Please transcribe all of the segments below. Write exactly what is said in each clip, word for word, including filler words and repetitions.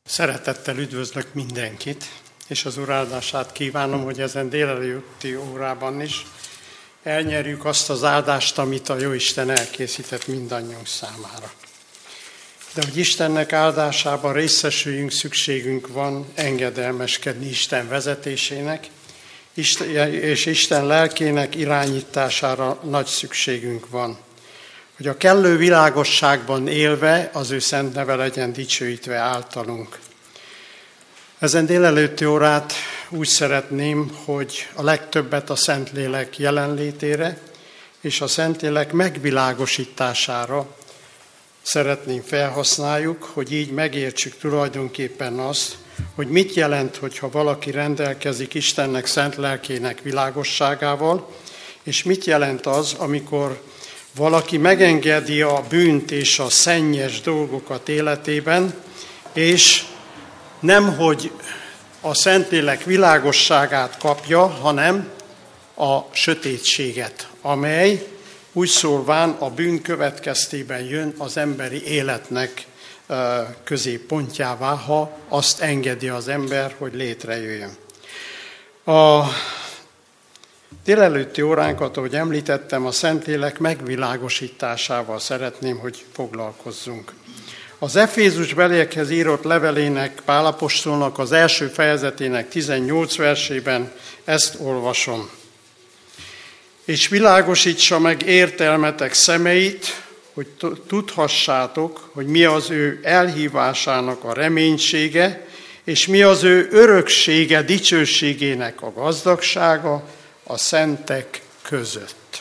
Szeretettel üdvözlök mindenkit, és az Úr áldását kívánom, hogy ezen délelőtti órában is elnyerjük azt az áldást, amit a Jóisten elkészített mindannyiunk számára. De hogy Istennek áldásában részesüljünk, szükségünk van engedelmeskedni Isten vezetésének, és Isten lelkének irányítására nagy szükségünk van. Hogy a kellő világosságban élve az ő szent neve legyen dicsőítve általunk. Ezen délelőtti órát úgy szeretném, hogy a legtöbbet a Szentlélek jelenlétére és a Szentlélek megvilágosítására szeretném felhasználjuk, hogy így megértsük tulajdonképpen azt, hogy mit jelent, hogyha valaki rendelkezik Istennek szent lelkének világosságával, és mit jelent az, amikor valaki megengedi a bűnt és a szennyes dolgokat életében, és nemhogy a Szentlélek világosságát kapja, hanem a sötétséget, amely úgy szólván a bűn következtében jön az emberi életnek középpontjává, ha azt engedi az ember, hogy létrejöjjön. A délelőtti óránkat, ahogy említettem, a Szentlélek megvilágosításával szeretném, hogy foglalkozzunk. Az Efézusbeliekhez írott levelének, Pál apostolnak az első fejezetének tizennyolc versében ezt olvasom. És világosítsa meg értelmetek szemeit, hogy tudhassátok, hogy mi az ő elhívásának a reménysége, és mi az ő öröksége, dicsőségének a gazdagsága a szentek között.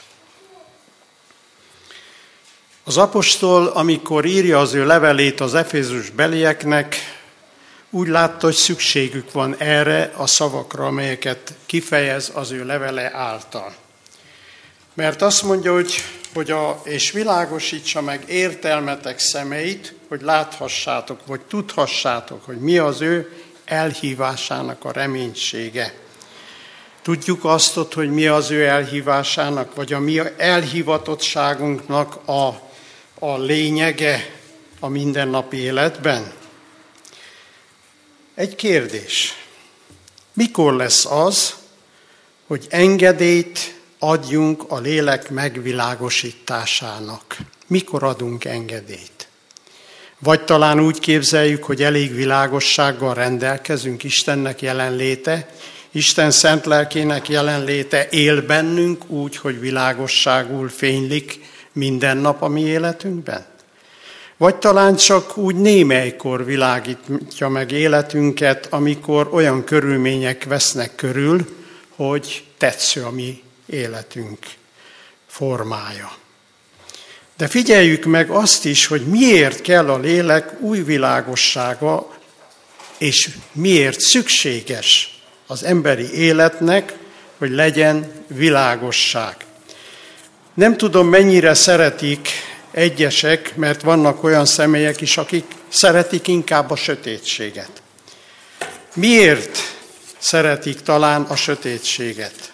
Az apostol, amikor írja az ő levelét az efézusbelieknek, úgy látta, hogy szükségük van erre a szavakra, amelyeket kifejez az ő levele által. Mert azt mondja, hogy, hogy a, és világosítsa meg értelmetek szemeit, hogy láthassátok, vagy tudhassátok, hogy mi az ő elhívásának a reménysége. Tudjuk azt, hogy mi az ő elhívásának, vagy a mi elhivatottságunknak a, a lényege a mindennapi életben? Egy kérdés. Mikor lesz az, hogy engedélyt adjunk a lélek megvilágosításának? Mikor adunk engedélyt? Vagy talán úgy képzeljük, hogy elég világossággal rendelkezünk, Istennek jelenléte, Isten szent lelkének jelenléte él bennünk úgy, hogy világosságul fénylik minden nap a mi életünkben? Vagy talán csak úgy némelykor világítja meg életünket, amikor olyan körülmények vesznek körül, hogy tetsző a mi életünk formája. De figyeljük meg azt is, hogy miért kell a lélek új világossága, és miért szükséges az emberi életnek, hogy legyen világosság. Nem tudom, mennyire szeretik egyesek, mert vannak olyan személyek is, akik szeretik inkább a sötétséget. Miért szeretik talán a sötétséget?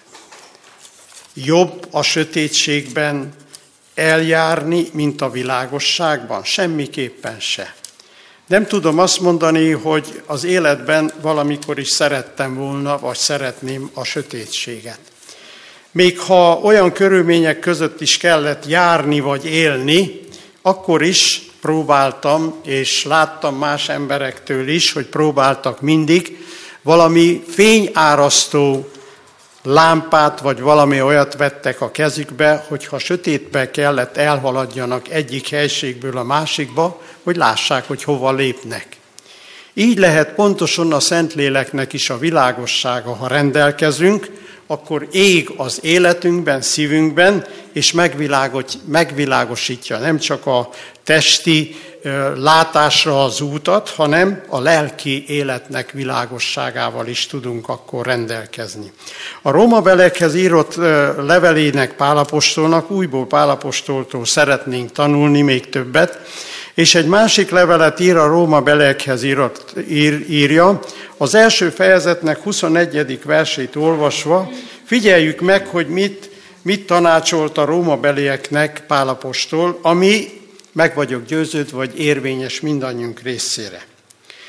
Jobb a sötétségben eljárni, mint a világosságban? Semmiképpen se. Nem tudom azt mondani, hogy az életben valamikor is szerettem volna, vagy szeretném a sötétséget. Még ha olyan körülmények között is kellett járni, vagy élni, akkor is próbáltam, és láttam más emberektől is, hogy próbáltak mindig valami fényárasztó lámpát, vagy valami olyat vettek a kezükbe, hogyha sötétbe kellett elhaladjanak egyik helységből a másikba, hogy lássák, hogy hova lépnek. Így lehet pontosan a Szentléleknek is a világossága, ha rendelkezünk, akkor ég az életünkben, szívünkben, és megvilágosítja nem csak a testi látásra az útat, hanem a lelki életnek világosságával is tudunk akkor rendelkezni. A Rómabeliekhez írott levelének Pál apostolnak, újból Pál apostoltól szeretnénk tanulni még többet, és egy másik levelet ír a Rómabeliekhez írott, ír, írja, az első fejezetnek huszonegyedik versét olvasva, figyeljük meg, hogy mit, mit tanácsolt a Rómabelieknek Pál apostol, ami meg vagyok győződve, vagy érvényes mindannyiunk részére.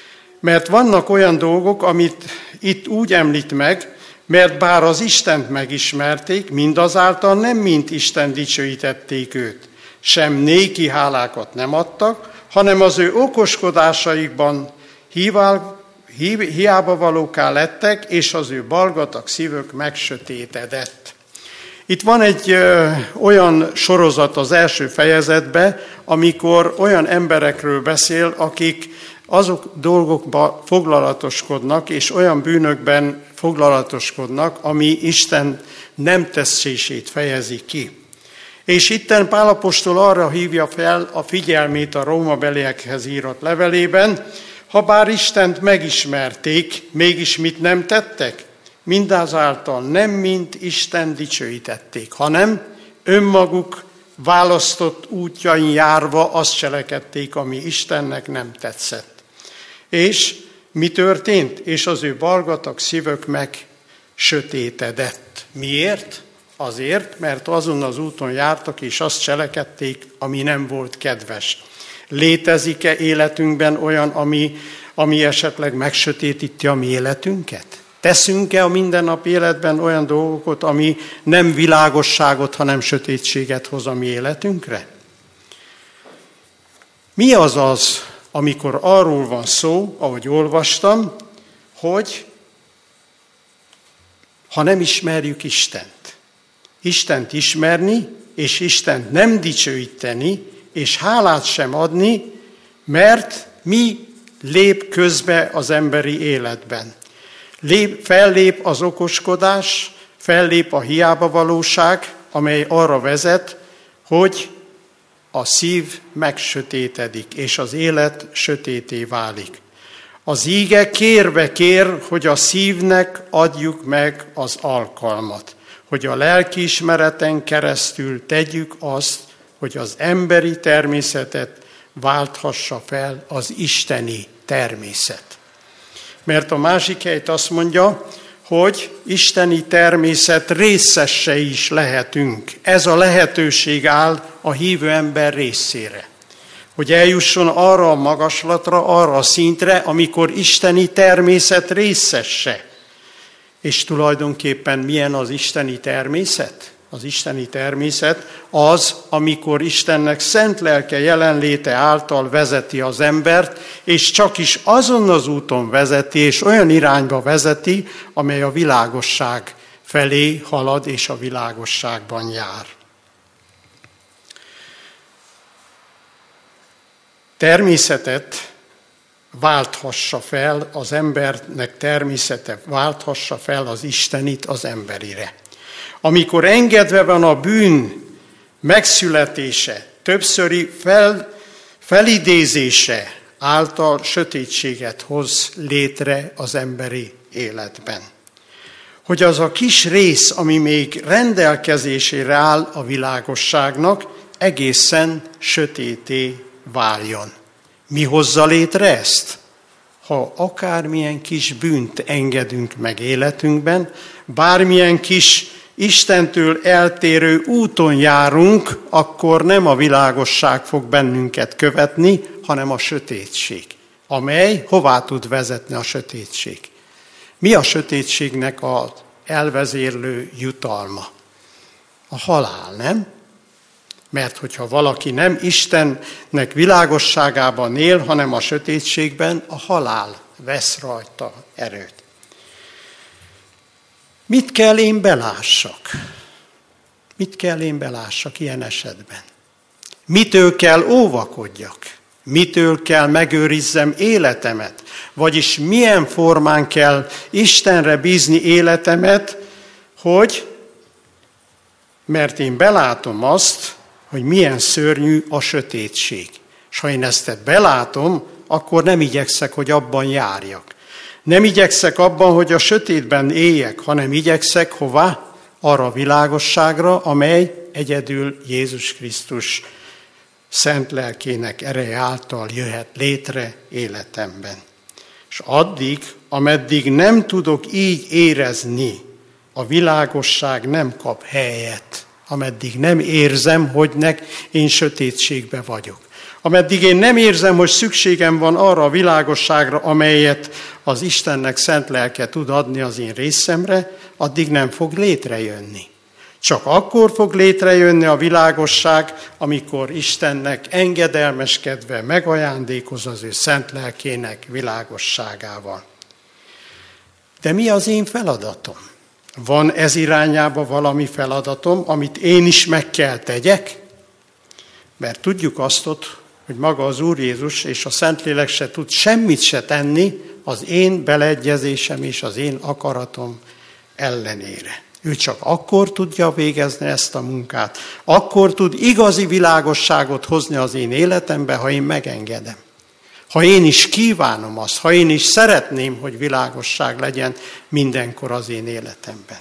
Mert vannak olyan dolgok, amit itt úgy említ meg, mert bár az Istent megismerték, mindazáltal nem mint Isten dicsőítették őt. Sem néki hálákat nem adtak, hanem az ő okoskodásaikban hívál, hí, hiába valóká lettek, és az ő balgatag szívük megsötétedett. Itt van egy ö, olyan sorozat az első fejezetben, amikor olyan emberekről beszél, akik azok dolgokban foglalatoskodnak, és olyan bűnökben foglalatoskodnak, ami Isten nem tesszését fejezi ki. És itten Pál apostol arra hívja fel a figyelmét a rómabeliekhez írott levelében, ha bár Istent megismerték, mégis mit nem tettek? Mindazáltal nem mint Isten dicsőítették, hanem önmaguk választott útjain járva azt cselekedték, ami Istennek nem tetszett. És mi történt? És az ő balgatag szívük meg sötétedett. Miért? Azért, mert azon az úton jártak, és azt cselekedték, ami nem volt kedves. Létezik-e életünkben olyan, ami, ami esetleg megsötétíti a mi életünket? Teszünk-e a mindennapi életben olyan dolgokat, ami nem világosságot, hanem sötétséget hoz a mi életünkre? Mi az az, amikor arról van szó, ahogy olvastam, hogy ha nem ismerjük Istent, Istent ismerni, és Istent nem dicsőíteni, és hálát sem adni, mert mi lép közbe az emberi életben. Lép, fellép az okoskodás, fellép a hiába valóság, amely arra vezet, hogy a szív megsötétedik, és az élet sötété válik. Az íge kérve kér, hogy a szívnek adjuk meg az alkalmat, hogy a lelkiismereten keresztül tegyük azt, hogy az emberi természetet válthassa fel az isteni természet. Mert a másik helyt azt mondja, hogy isteni természet részesei is lehetünk. Ez a lehetőség áll a hívő ember részére. Hogy eljusson arra a magaslatra, arra a szintre, amikor isteni természet részese. És tulajdonképpen milyen az isteni természet? Az isteni természet az, amikor Istennek szent lelke jelenléte által vezeti az embert, és csak is azon az úton vezeti, és olyan irányba vezeti, amely a világosság felé halad, és a világosságban jár. Természetet válthassa fel az embernek, természete válthassa fel az istenit az emberire. Amikor engedve van a bűn megszületése, többszöri fel, felidézése által sötétséget hoz létre az emberi életben. Hogy az a kis rész, ami még rendelkezésére áll a világosságnak, egészen sötété váljon. Mi hozza létre ezt? Ha akármilyen kis bűnt engedünk meg életünkben, bármilyen kis Istentől eltérő úton járunk, akkor nem a világosság fog bennünket követni, hanem a sötétség, amely hová tud vezetni a sötétség. Mi a sötétségnek az elvezérlő jutalma? A halál, nem? Mert hogyha valaki nem Istennek világosságában él, hanem a sötétségben, a halál vesz rajta erőt. Mit kell én belássak? Mit kell én belássak ilyen esetben? Mitől kell óvakodjak? Mitől kell megőrizzem életemet? Vagyis milyen formán kell Istenre bízni életemet, hogy, mert én belátom azt, hogy milyen szörnyű a sötétség. És ha én ezt belátom, akkor nem igyekszek, hogy abban járjak. Nem igyekszek abban, hogy a sötétben éljek, hanem igyekszek hová? Arra a világosságra, amely egyedül Jézus Krisztus szent lelkének ereje által jöhet létre életemben. És addig, ameddig nem tudok így érezni, a világosság nem kap helyet. Ameddig nem érzem, hogy nek én sötétségbe vagyok. Ameddig én nem érzem, hogy szükségem van arra a világosságra, amelyet az Istennek szent lelke tud adni az én részemre, addig nem fog létrejönni. Csak akkor fog létrejönni a világosság, amikor Istennek engedelmeskedve megajándékoz az ő szent lelkének világosságával. De mi az én feladatom? Van ez irányába valami feladatom, amit én is meg kell tegyek? Mert tudjuk azt ott, hogy maga az Úr Jézus és a Szentlélek se tud semmit se tenni az én beleegyezésem és az én akaratom ellenére. Ő csak akkor tudja végezni ezt a munkát, akkor tud igazi világosságot hozni az én életembe, ha én megengedem. Ha én is kívánom azt, ha én is szeretném, hogy világosság legyen mindenkor az én életemben.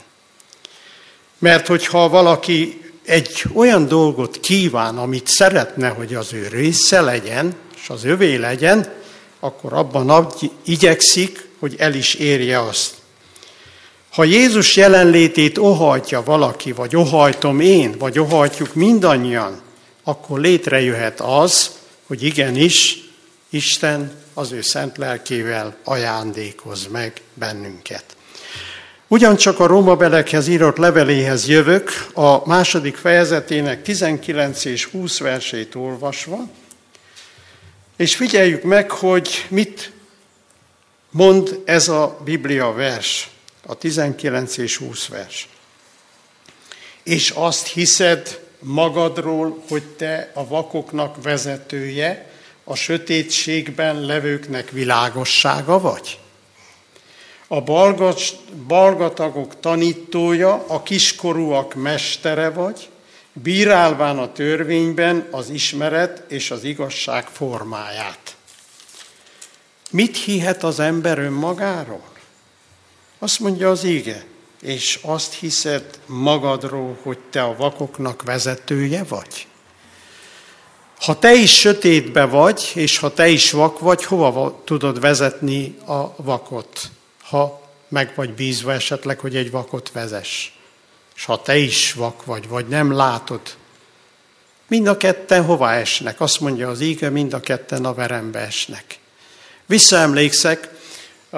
Mert hogyha valaki egy olyan dolgot kíván, amit szeretne, hogy az ő része legyen, és az övé legyen, akkor abban igyekszik, hogy el is érje azt. Ha Jézus jelenlétét óhajtja valaki, vagy óhajtom én, vagy óhajtjuk mindannyian, akkor létrejöhet az, hogy igenis Isten az ő szent lelkével ajándékoz meg bennünket. Ugyancsak a rómabeliekhez írott leveléhez jövök, a második fejezetének tizenkilenc és húsz versét olvasva, és figyeljük meg, hogy mit mond ez a Biblia vers, a tizenkilenc és húsz vers. És azt hiszed magadról, hogy te a vakoknak vezetője, a sötétségben levőknek világossága vagy? A balgas, balgatagok tanítója, a kiskorúak mestere vagy, bírálván a törvényben az ismeret és az igazság formáját. Mit hihet az ember önmagáról? Azt mondja az íge, és azt hiszed magadról, hogy te a vakoknak vezetője vagy? Ha te is sötétbe vagy, és ha te is vak vagy, hova tudod vezetni a vakot? Ha meg vagy bízva esetleg, hogy egy vakot vezess. És ha te is vak vagy, vagy nem látod, mind a ketten hova esnek? Azt mondja az íge, mind a ketten a verembe esnek. Visszaemlékszek, a,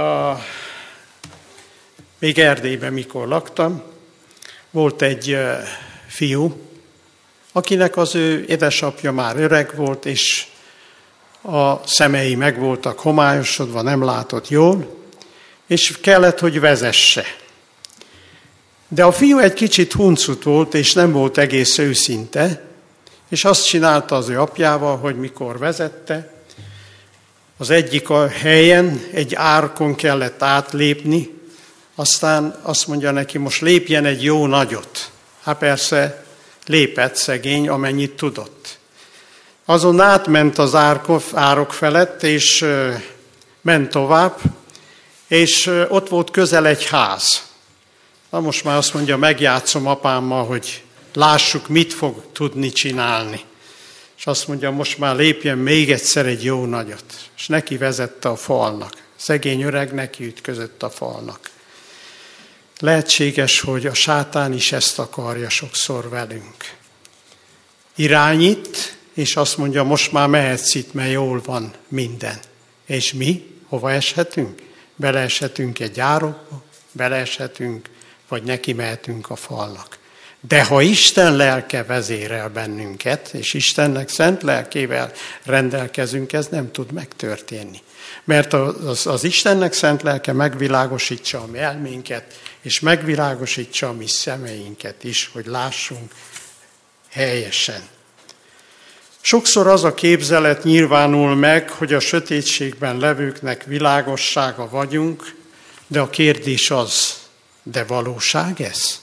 még Erdélyben mikor laktam, volt egy uh, fiú, akinek az ő édesapja már öreg volt, és a szemei meg voltak homályosodva, nem látott jól, és kellett, hogy vezesse. De a fiú egy kicsit huncut volt, és nem volt egész őszinte, és azt csinálta az ő apjával, hogy mikor vezette, az egyik a helyen egy árkon kellett átlépni, aztán azt mondja neki, most lépjen egy jó nagyot. Hát persze lépett szegény, amennyit tudott. Azon átment az árok felett, és ment tovább, és ott volt közel egy ház. Na most már azt mondja, megjátszom apámmal, hogy lássuk, mit fog tudni csinálni. És azt mondja, most már lépjen még egyszer egy jó nagyot. És neki vezette a falnak. Szegény öreg neki ütközött a falnak. Lehetséges, hogy a sátán is ezt akarja sokszor velünk. Irányít, és azt mondja, most már mehetsz itt, mert jól van minden. És mi? Hova eshetünk? Beleeshetünk egy árokba, beleeshetünk, vagy neki mehetünk a falnak. De ha Isten lelke vezérel bennünket, és Istennek szent lelkével rendelkezünk, ez nem tud megtörténni. Mert az, az Istennek szent lelke megvilágosítsa a mi elménket, és megvilágosítsa a mi szemeinket is, hogy lássunk helyesen. Sokszor az a képzelet nyilvánul meg, hogy a sötétségben levőknek világossága vagyunk, de a kérdés az, de valóság ez?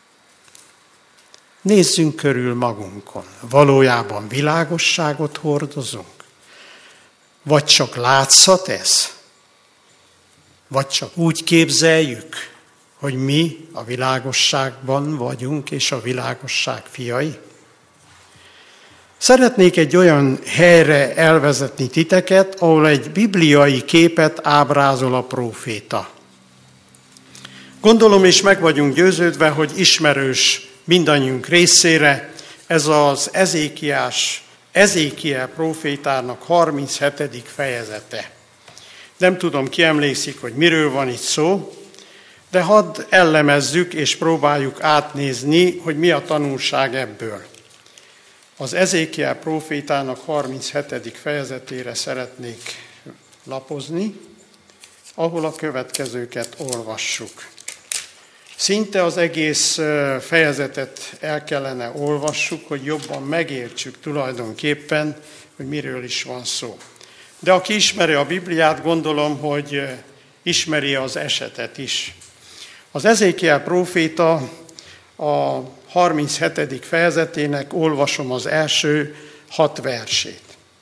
Nézzünk körül magunkon. Valójában világosságot hordozunk? Vagy csak látszat ez? Vagy csak úgy képzeljük, hogy mi a világosságban vagyunk, és a világosság fiai? Szeretnék egy olyan helyre elvezetni titeket, ahol egy bibliai képet ábrázol a próféta. Gondolom, és meg vagyunk győződve, hogy ismerős mindannyiunk részére ez az Ezékiás Ezékiel prófétának harminchetedik fejezete. Nem tudom, ki emlékszik, hogy miről van itt szó, de hadd ellemezzük és próbáljuk átnézni, hogy mi a tanulság ebből. Az Ezékiel prófétának harminchetedik fejezetére szeretnék lapozni, ahol a következőket olvassuk. Szinte az egész fejezetet el kellene olvassuk, hogy jobban megértsük tulajdonképpen, hogy miről is van szó. De aki ismeri a Bibliát, gondolom, hogy ismeri az esetet is. Az Ezékiel próféta a harminchetedik fejezetének olvasom az első hat versét.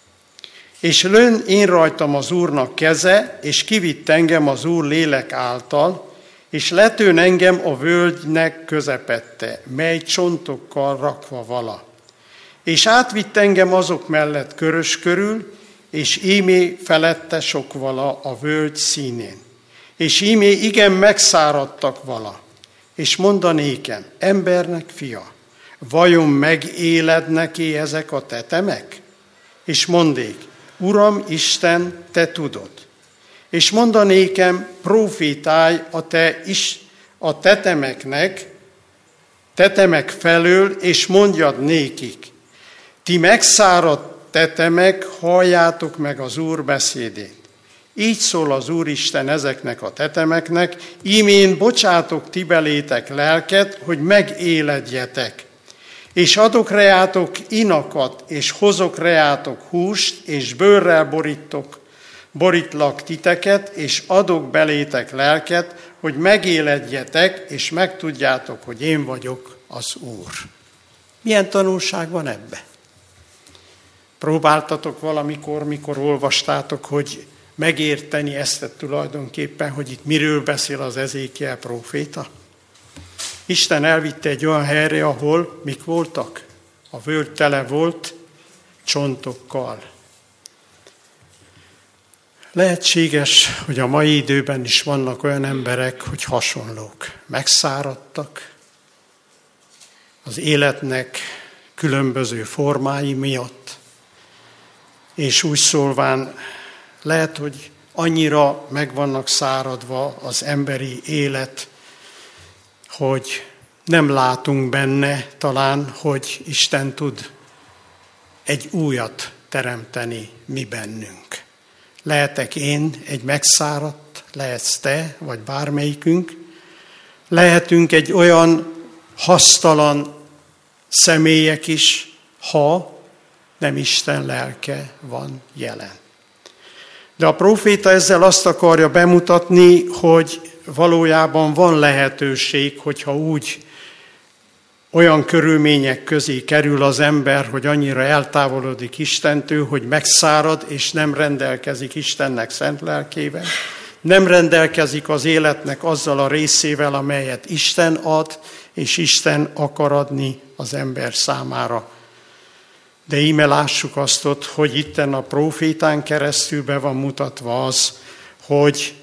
És lőn én rajtam az Úrnak keze, és kivitt engem az Úr lélek által, és letőn engem a völgynek közepette, mely csontokkal rakva vala. És átvitt engem azok mellett körös körül, és ímé felette sok vala a völgy színén. És ímé igen megszáradtak vala. És mondanékem, embernek fia, vajon megéled neki ezek a tetemek? És mondék, Uram Isten, te tudod. És mondanékem, profétálj a te is a tetemeknek, tetemek felől, és mondjad nékik, ti megszáradt tetemek, halljátok meg az Úr beszédét. Így szól az Úristen ezeknek a tetemeknek, ímén bocsátok ti belétek lelket, hogy megéledjetek. És adok reátok inakat, és hozok reátok húst, és bőrrel borítok, borítlak titeket, és adok belétek lelket, hogy megéledjetek, és megtudjátok, hogy én vagyok az Úr. Milyen tanulság van ebbe? Próbáltatok valamikor, mikor olvastátok, hogy megérteni ezt tulajdonképpen, hogy itt miről beszél az Ezékiel próféta? Isten elvitte egy olyan helyre, ahol mik voltak? A völgy tele volt csontokkal. Lehetséges, hogy a mai időben is vannak olyan emberek, hogy hasonlók. Megszáradtak az életnek különböző formái miatt, és úgy szólván lehet, hogy annyira meg vannak száradva az emberi élet, hogy nem látunk benne talán, hogy Isten tud egy újat teremteni mi bennünk. Lehetek én egy megszáradt, lehetsz te, vagy bármelyikünk. Lehetünk egy olyan hasztalan személyek is, ha nem Isten lelke van jelen. De a próféta ezzel azt akarja bemutatni, hogy valójában van lehetőség, hogyha úgy olyan körülmények közé kerül az ember, hogy annyira eltávolodik Istentől, hogy megszárad, és nem rendelkezik Istennek szent lelkével, nem rendelkezik az életnek azzal a részével, amelyet Isten ad, és Isten akar adni az ember számára. De íme lássuk azt ott, hogy itten a prófétán keresztül be van mutatva az, hogy,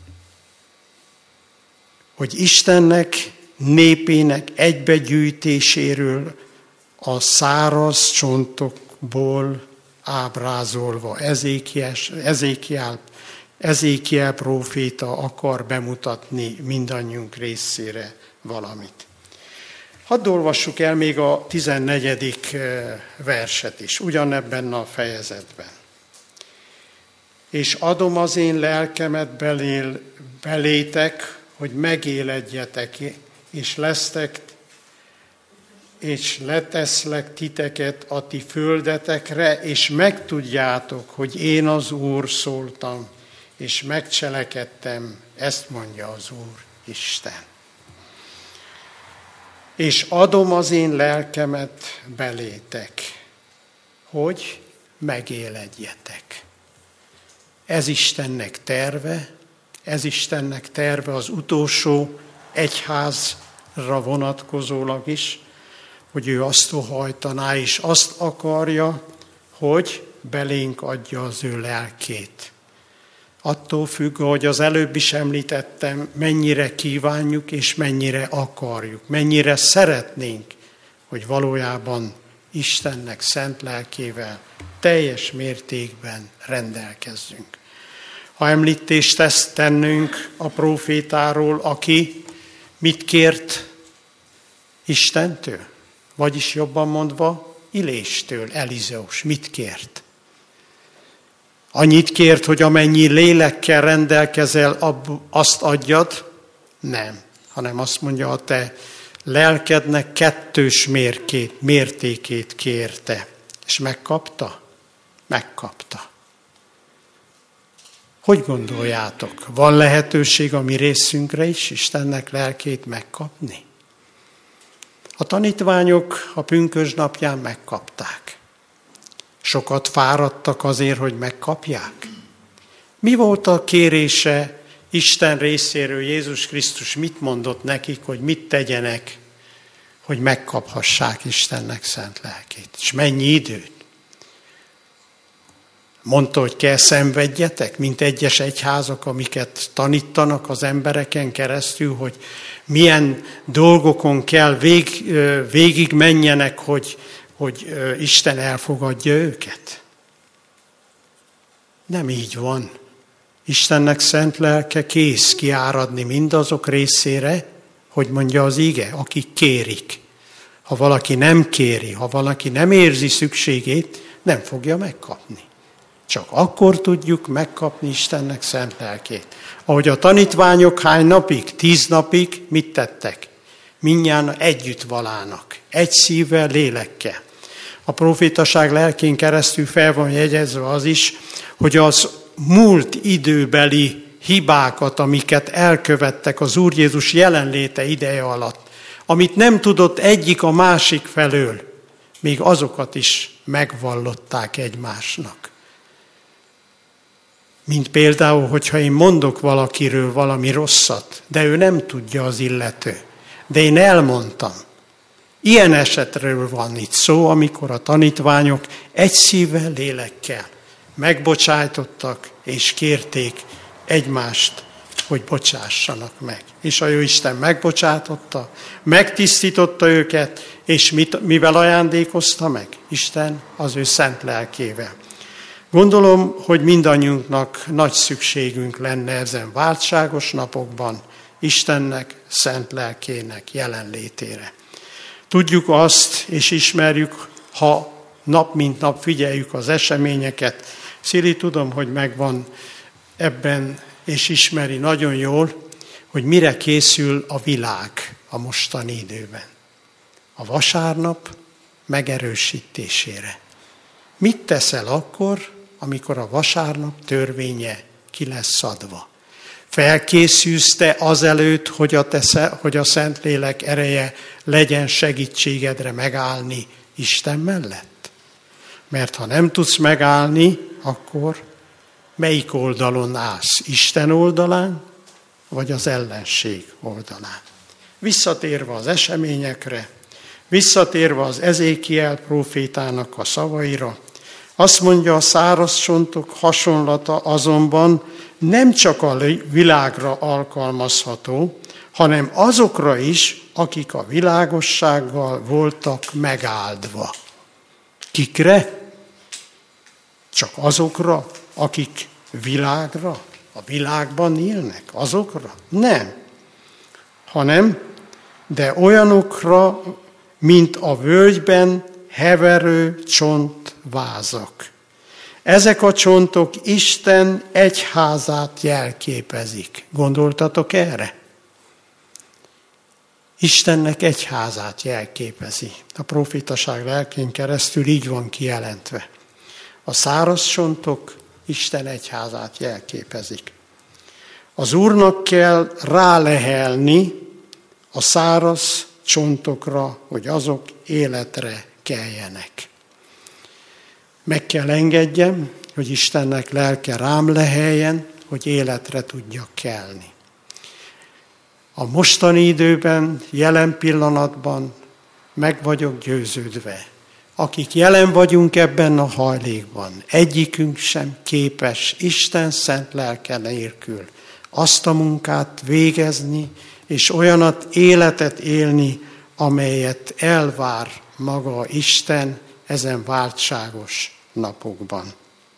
hogy Istennek, népének egybegyűjtéséről a száraz csontokból ábrázolva Ezékiel, Ezékiel, Ezékiel próféta akar bemutatni mindannyiunk részére valamit. Hadd olvassuk el még a tizennegyedik verset is, ugyanebben a fejezetben. És adom az én lelkemet belél, belétek, hogy megéledjetek, és lesztek, és leteszlek titeket a ti földetekre, és megtudjátok, hogy én az Úr szóltam, és megcselekedtem, ezt mondja az Úr Isten. És adom az én lelkemet belétek, hogy megéledjetek. Ez Istennek terve, ez Istennek terve az utolsó egyházra vonatkozólag is, hogy ő azt óhajtaná, és azt akarja, hogy belénk adja az ő lelkét. Attól függ, hogy az előbb is említettem, mennyire kívánjuk és mennyire akarjuk, mennyire szeretnénk, hogy valójában Istennek szent lelkével teljes mértékben rendelkezzünk. Ha említést ezt tennünk a prófétáról, aki mit kért Istentől? Vagyis jobban mondva, Iléstől, Elizeus mit kért? Annyit kért, hogy amennyi lélekkel rendelkezel, azt adjad? Nem, hanem azt mondja, a te lelkednek kettős mérkét, mértékét kérte. És megkapta? Megkapta. Hogy gondoljátok? Van lehetőség a mi részünkre is Istennek lelkét megkapni? A tanítványok a pünkösdnapján megkapták. Sokat fáradtak azért, hogy megkapják. Mi volt a kérése Isten részéről? Jézus Krisztus mit mondott nekik, hogy mit tegyenek, hogy megkaphassák Istennek szent lelkét? És mennyi időt? Mondta, hogy kell szenvedjetek, mint egyes egyházak, amiket tanítanak az embereken keresztül, hogy milyen dolgokon kell vég, végig menjenek, hogy, hogy Isten elfogadja őket. Nem így van. Istennek szent lelke kész kiáradni mindazok részére, hogy mondja az ige, akik kérik. Ha valaki nem kéri, ha valaki nem érzi szükségét, nem fogja megkapni. Csak akkor tudjuk megkapni Istennek szent lelkét. Ahogy a tanítványok hány napig, tíz napig mit tettek? Mindnyájan együtt valának, egy szívvel, lélekkel. A profétaság lelkén keresztül fel van jegyezve az is, hogy az múlt időbeli hibákat, amiket elkövettek az Úr Jézus jelenléte ideje alatt, amit nem tudott egyik a másik felől, még azokat is megvallották egymásnak. Mint például, hogyha én mondok valakiről valami rosszat, de ő nem tudja az illető, de én elmondtam. Ilyen esetről van itt szó, amikor a tanítványok egy szívvel, lélekkel megbocsájtottak és kérték egymást, hogy bocsássanak meg. És a Jóisten megbocsátotta, megtisztította őket, és mit, mivel ajándékozta meg? Isten az ő szent lelkével. Gondolom, hogy mindannyiunknak nagy szükségünk lenne ezen váltságos napokban Istennek szent lelkének jelenlétére. Tudjuk azt, és ismerjük, ha nap mint nap figyeljük az eseményeket. Szili, tudom, hogy megvan ebben, és ismeri nagyon jól, hogy mire készül a világ a mostani időben. A vasárnap megerősítésére. Mit teszel akkor, amikor a vasárnap törvénye ki lesz adva? Felkészülsz te azelőtt, hogy a, te, hogy a Szentlélek ereje legyen segítségedre megállni Isten mellett? Mert ha nem tudsz megállni, akkor melyik oldalon állsz? Isten oldalán, vagy az ellenség oldalán? Visszatérve az eseményekre, visszatérve az Ezékiel prófétának a szavaira, azt mondja, a száraz csontok hasonlata azonban nem csak a világra alkalmazható, hanem azokra is, akik a világossággal voltak megáldva. Kikre? Csak azokra, akik világra, a világban élnek? Azokra? Nem. Hanem, de olyanokra, mint a völgyben heverő csontvázak. Ezek a csontok Isten egyházát jelképezik. Gondoltatok erre? Istennek egyházát jelképezi. A profétaság lelkén keresztül így van kijelentve. A száraz csontok Isten egyházát jelképezik. Az Úrnak kell rálehelni a száraz csontokra, hogy azok életre keljenek. Meg kell engedjem, hogy Istennek lelke rám leheljen, hogy életre tudjak kelni. A mostani időben, jelen pillanatban meg vagyok győződve. Akik jelen vagyunk ebben a hajlékban, egyikünk sem képes Isten szent lelke nélkül azt a munkát végezni, és olyanat életet élni, amelyet elvár maga Isten ezen váltságos napokban.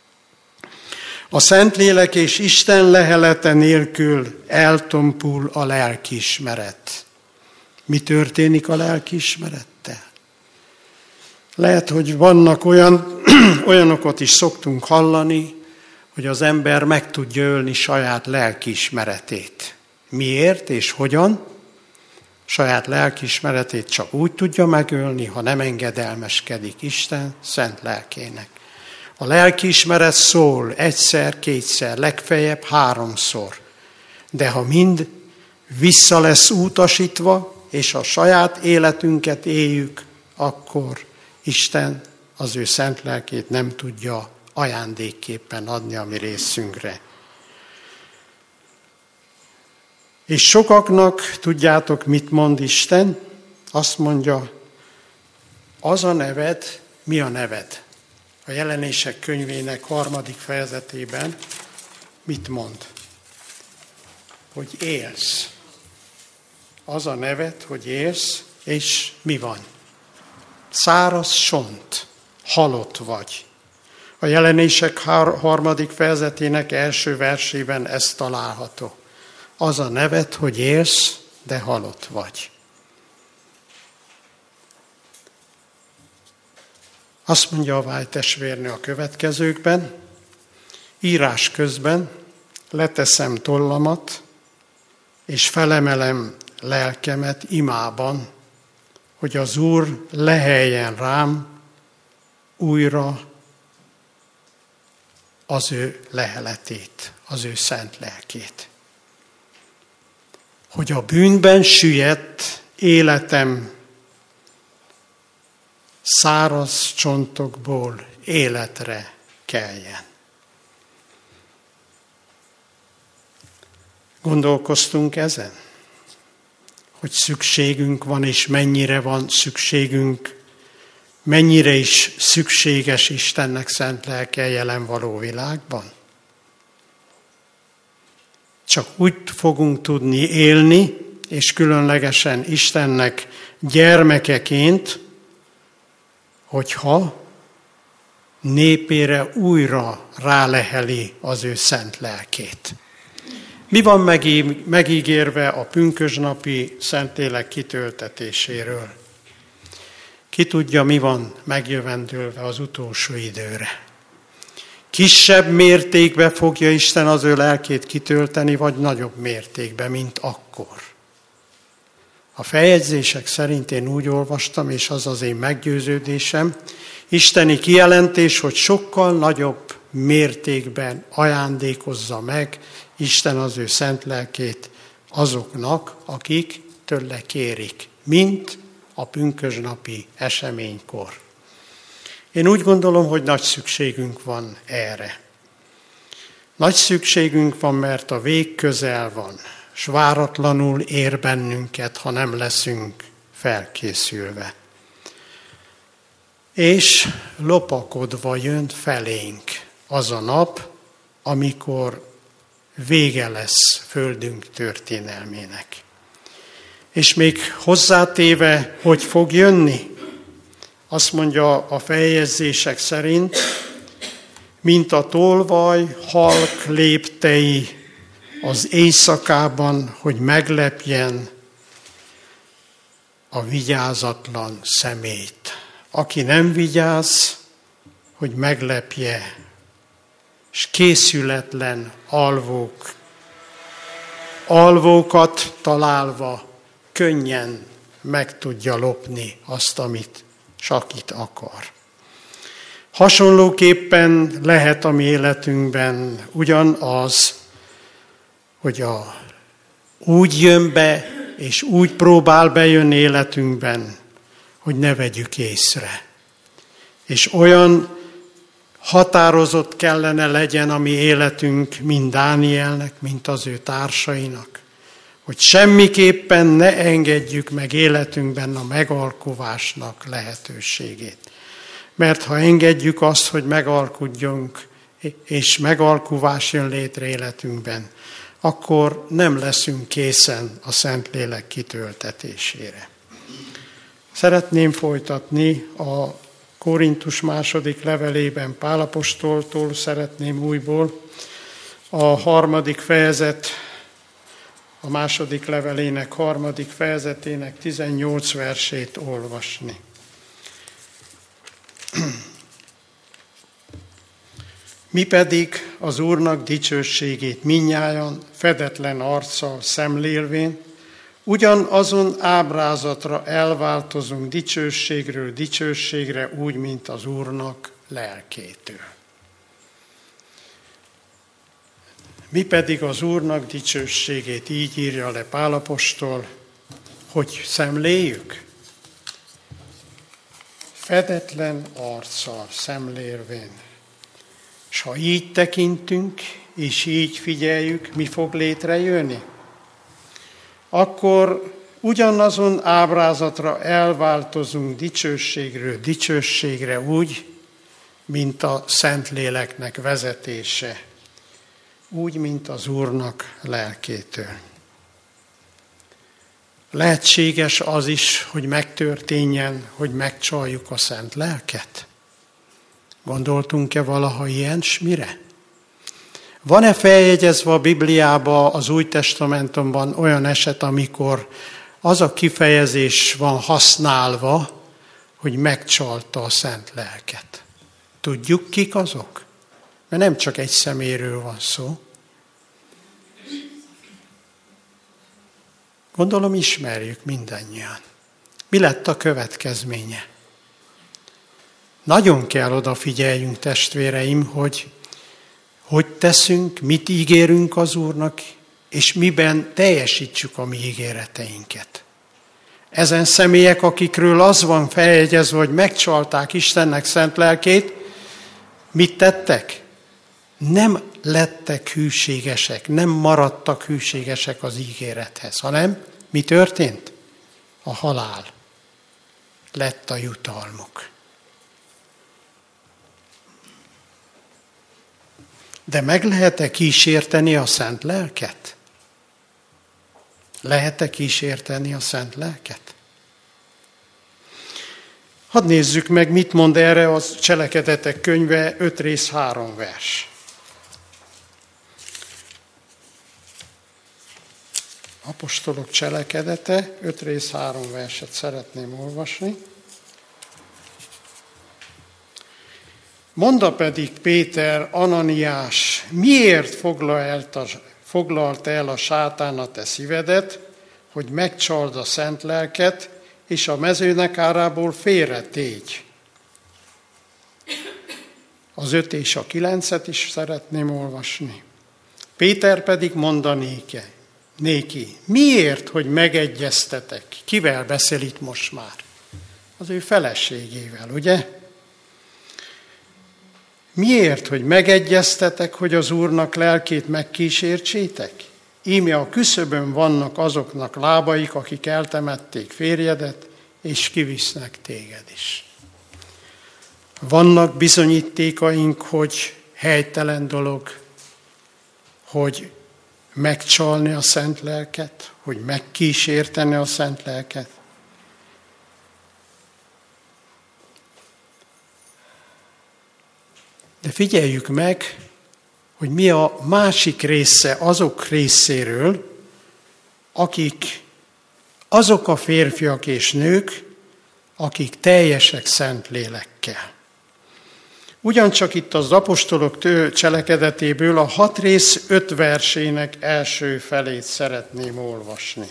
A Szentlélek és Isten lehelete nélkül eltompul a lelkiismeret. Mi történik a lelkiismerettel? Lehet, hogy vannak olyan, olyanokat is szoktunk hallani, hogy az ember meg tudja ölni saját lelkiismeretét. Miért és hogyan? Saját lelkiismeretét csak úgy tudja megölni, ha nem engedelmeskedik Isten szent lelkének. A lelkiismeret szól egyszer, kétszer, legfeljebb háromszor. De ha mind vissza lesz utasítva, és a saját életünket éljük, akkor Isten az ő szent lelkét nem tudja ajándékképpen adni a mi részünkre. És sokaknak, tudjátok, mit mond Isten? Azt mondja, az a neved, mi a neved? A Jelenések könyvének harmadik fejezetében mit mond? Hogy élsz. Az a neved, hogy élsz, és mi van? Száraz sont, halott vagy. A Jelenések harmadik fejezetének első versében ez található. Az a neved, hogy élsz, de halott vagy. Azt mondja a válytestvérnő a következőkben, írás közben leteszem tollamat, és felemelem lelkemet imában, hogy az Úr leheljen rám újra az ő leheletét, az ő szent lelkét. Hogy a bűnben süllyedt életem száraz csontokból életre keljen. Gondolkoztunk ezen? Hogy szükségünk van, és mennyire van szükségünk, mennyire is szükséges Istennek szent lelke jelen való világban? Csak úgy fogunk tudni élni, és különlegesen Istennek gyermekeként, hogyha népére újra ráleheli az ő szent lelkét. Mi van megígérve a pünkösdnapi Szentlélek kitöltetéséről? Ki tudja, mi van megjövendőlve az utolsó időre? Kisebb mértékben fogja Isten az ő lelkét kitölteni, vagy nagyobb mértékben, mint akkor? A feljegyzések szerint én úgy olvastam, és az az én meggyőződésem, isteni kijelentés, hogy sokkal nagyobb mértékben ajándékozza meg Isten az ő szent lelkét azoknak, akik tőle kérik, mint a pünkösdnapi eseménykor. Én úgy gondolom, hogy nagy szükségünk van erre. Nagy szükségünk van, mert a vég közel van, s váratlanul ér bennünket, ha nem leszünk felkészülve. És lopakodva jön felénk az a nap, amikor vége lesz földünk történelmének. És még hozzátéve, hogy fog jönni, azt mondja a feljegyzések szerint, mint a tolvaj halk léptei az éjszakában, hogy meglepjen a vigyázatlan szemét. Aki nem vigyáz, hogy meglepje, és készületlen alvók, alvókat találva könnyen meg tudja lopni azt, amit csak itt akar. Hasonlóképpen lehet a mi életünkben ugyanaz, hogy a, úgy jön be, és úgy próbál bejönni életünkben, hogy ne vegyük észre. És olyan határozott kellene legyen a mi életünk, mint Dánielnek, mint az ő társainak, hogy semmiképpen ne engedjük meg életünkben a megalkuvásnak lehetőségét. Mert ha engedjük azt, hogy megalkudjunk, és megalkuvás jön létre életünkben, akkor nem leszünk készen a Szentlélek kitöltetésére. Szeretném folytatni a Korintus második levelében Pál apostoltól szeretném újból a harmadik fejezet, a második levelének harmadik fejezetének tizennyolc versét olvasni. Mi pedig az Úrnak dicsőségét minnyájan fedetlen arccal szemlélvén, ugyanazon ábrázatra elváltozunk dicsőségről dicsőségre, úgy, mint az Úrnak lelkétől. Mi pedig az Úrnak dicsőségét, így írja le Pál apostol, hogy szemléljük? Fedetlen arccal szemlélvén. És ha így tekintünk, és így figyeljük, mi fog létrejönni? Akkor ugyanazon ábrázatra elváltozunk dicsőségről dicsőségre úgy, mint a Szentléleknek vezetése, úgy, mint az Úrnak lelkétől. Lehetséges az is, hogy megtörténjen, hogy megcsaljuk a Szent Lelket? Gondoltunk-e valaha ilyesmire? Van-e feljegyezve a Bibliában, az Új Testamentumban olyan eset, amikor az a kifejezés van használva, hogy megcsalta a Szent Lelket? Tudjuk, kik azok? Mert nem csak egy személyről van szó. Gondolom, ismerjük mindannyian. Mi lett a következménye? Nagyon kell odafigyeljünk, testvéreim, hogy hogy teszünk, mit ígérünk az Úrnak, és miben teljesítsük a mi ígéreteinket. Ezen személyek, akikről az van feljegyezve, hogy megcsalták Istennek szent lelkét, mit tettek? Nem lettek hűségesek, nem maradtak hűségesek az ígérethez, hanem mi történt? A halál lett a jutalmuk. De meg lehet-e kísérteni a Szent Lelket? Lehet-e kísérteni a Szent Lelket? Hadd nézzük meg, mit mond erre a Cselekedetek könyve, öt rész, három vers. Apostolok cselekedete, öt rész, három verset szeretném olvasni. Mondta pedig Péter, Ananiás, miért foglalt el a sátán a te szívedet, hogy megcsald a szent lelket, és a mezőnek árából félretégy? Az öt és a kilencet is szeretném olvasni. Péter pedig mondanéke, néki, miért, hogy megegyeztetek? Kivel beszél itt most már? Az ő feleségével, ugye? Miért, hogy megegyeztetek, hogy az Úrnak lelkét megkísértsétek? Íme a küszöbön vannak azoknak lábaik, akik eltemették férjedet, és kivisznek téged is. Vannak bizonyítékaink, hogy helytelen dolog, hogy megcsalni a szent lelket, hogy megkísérteni a szent lelket. De figyeljük meg, hogy mi a másik része azok részéről, akik azok a férfiak és nők, akik teljesek szent lélekkel. Ugyancsak itt az apostolok cselekedetéből a hat rész öt versének első felét szeretném olvasni.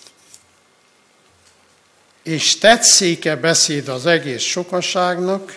És tetszéke beszéd az egész sokaságnak?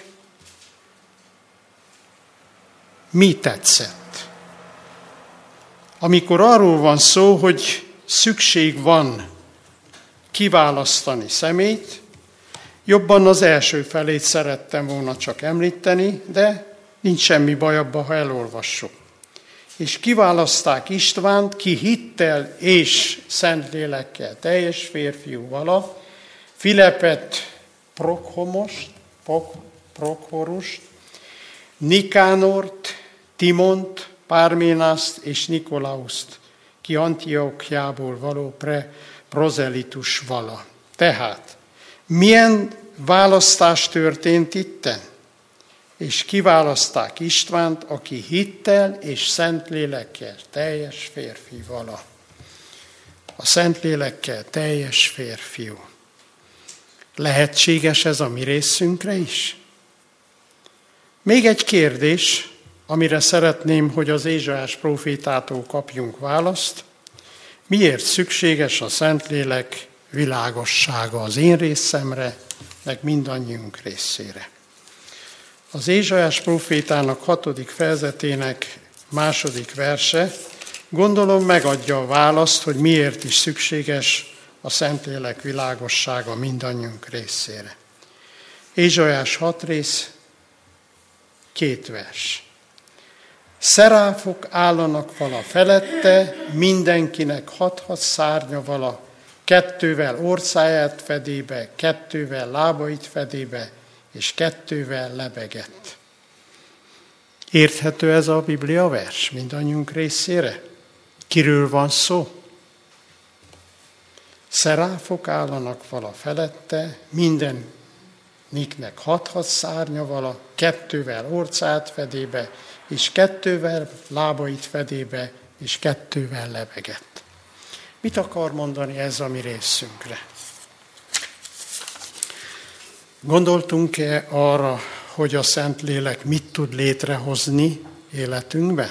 Mi tetszett? Amikor arról van szó, hogy szükség van kiválasztani személyt, jobban az első felét szerettem volna csak említeni, de nincs semmi baj abban, ha elolvassuk. És kiválaszták Istvánt, ki hittel és szentlélekkel teljes férfiú vala, Filepet, Prokhomost, Prokhorust, Nikánort, Timont, Párménászt és Nikolauszt, ki Antiochiából való pre, prozelitus vala. Tehát Milyen választás történt itten? És kiválaszták Istvánt, aki hittel és Szentlélekkel teljes férfi vala. A Szentlélekkel teljes férfiú. Lehetséges ez a mi részünkre is? Még egy kérdés, amire szeretném, hogy az Ézsaiás prófétától kapjunk választ. Miért szükséges a Szentlélek világossága az én részemre, meg mindannyiunk részére? Az Ézsaiás prófétának hatodik fejezetének második verse, gondolom megadja a választ, hogy miért is szükséges a Szentlélek világossága mindannyiunk részére. Ézsaiás hat rész, két vers. Szeráfok állanak vala felette, mindenkinek hat-hat szárnya vala, kettővel orcáját fedébe, kettővel lábait fedébe, és kettővel lebegett. Érthető ez a Biblia vers mindannyiunk részére? Kiről van szó? Szeráfok állanak vala felette, mindeniknek hat-hat szárnya vala, kettővel orcát fedébe, és kettővel lábait fedébe, és kettővel lebegett. Mit akar mondani ez a mi részünkre? Gondoltunk-e arra, hogy a Szentlélek mit tud létrehozni életünkben?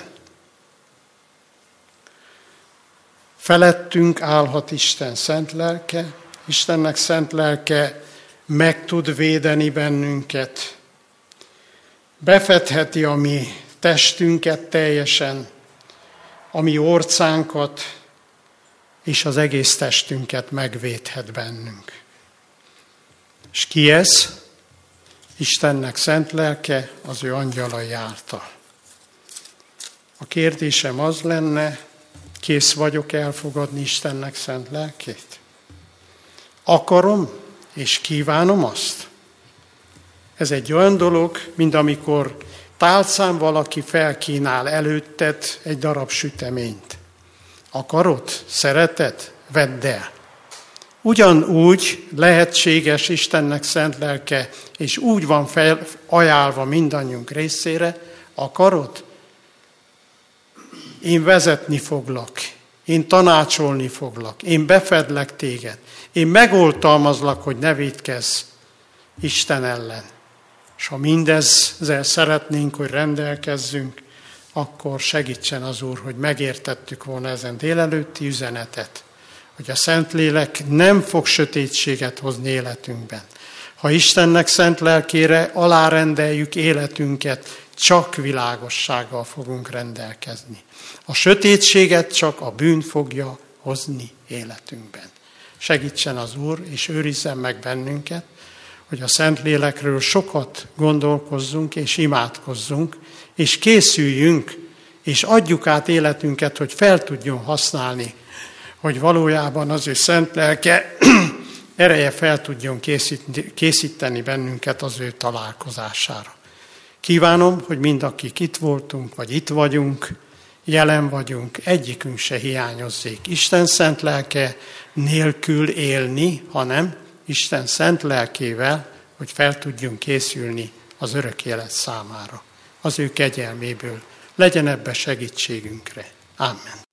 Felettünk állhat Isten szent lelke, Istennek szent lelke meg tud védeni bennünket, befedheti a mi testünket teljesen, a mi orcánkat, és az egész testünket megvédhet bennünk. És ki ez? Istennek szent lelke az ő angyalai által. A kérdésem az lenne, kész vagyok elfogadni Istennek szent lelkét? Akarom és kívánom azt? Ez egy olyan dolog, mint amikor tálcán valaki felkínál előtted egy darab süteményt. Akarod? Szereted? Vedd el. Ugyanúgy lehetséges Istennek szent lelke, és úgy van fel, ajánlva mindannyiunk részére, akarod? Én vezetni foglak, én tanácsolni foglak, én befedlek téged, én megoltalmazlak, hogy ne vétkezz Isten ellen. És ha mindezzel szeretnénk, hogy rendelkezzünk, akkor segítsen az Úr, hogy megértettük volna ezen délelőtti üzenetet, hogy a Szentlélek nem fog sötétséget hozni életünkben. Ha Istennek szent lelkére alárendeljük életünket, csak világossággal fogunk rendelkezni. A sötétséget csak a bűn fogja hozni életünkben. Segítsen az Úr, és őrizzen meg bennünket, hogy a Szentlélekről sokat gondolkozzunk és imádkozzunk, és készüljünk, és adjuk át életünket, hogy fel tudjon használni, hogy valójában az ő szent lelke ereje fel tudjon készíteni bennünket az ő találkozására. Kívánom, hogy mind akik itt voltunk, vagy itt vagyunk, jelen vagyunk, egyikünk se hiányozzék Isten szent lelke nélkül élni, hanem Isten szent lelkével, hogy fel tudjunk készülni az örök élet számára. Az ő kegyelméből legyen ebbe segítségünkre. Amen.